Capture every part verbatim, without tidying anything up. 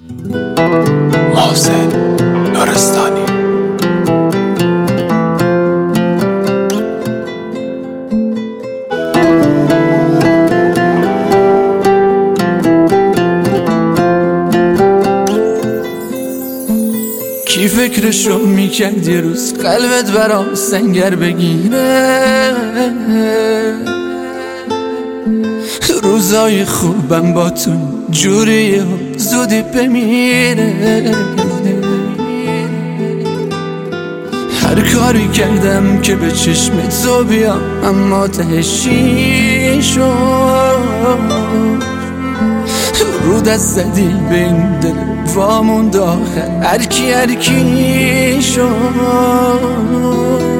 محسن نورستانی. کی فکرشو میکرد یه روز قلبت برام سنگر بگیره؟ روزای خوبم با تو جوریه زودی بمیره. هر کاری کردم که به چشم تو بیام اما تهشی شد. رو دست زدی به این دل واموند آخر هر کی هر کی شد.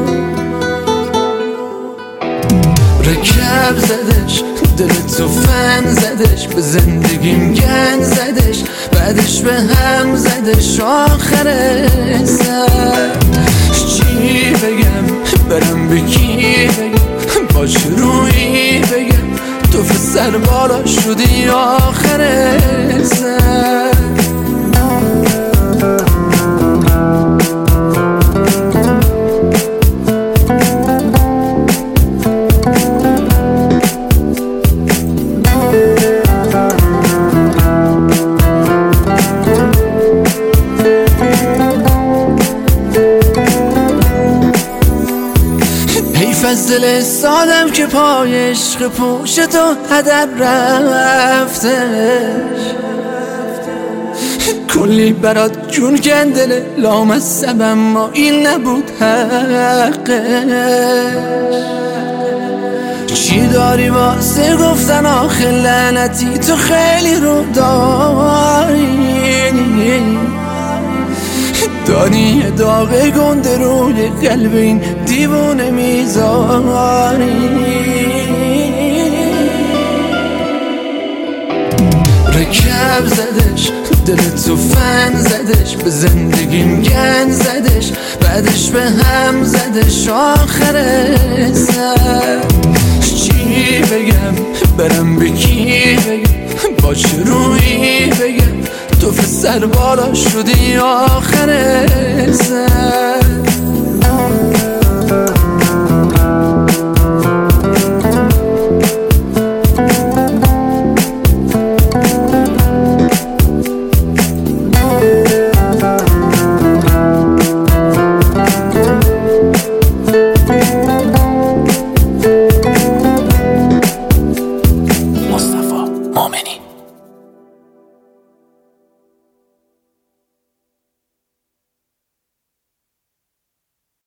رکب زدش دل تو فن زدش، به زندگیم گن زدش، بعدش به هم زدش آخر سر. چی بگم برم به کی بگم، با چه رویی بگم تو سر بالا شدی آخر سر. از دل سادم که پای عشق پوش تو هدر رفتش. کلی برات جون کندل لامصب اما این نبود حقش. چی داری واسه گفتن آخه لعنتی تو خیلی رو داری. داری یه داغ گنده روی قلب این دیوونه میذاری. رکب زدش دل تو فن زدش، به زندگیم گن زدش، بعدش به هم زدش آخر سر. چی بگم برم به کی بگم، با چه رویی بگم تو سر بالا شدی آخر سر.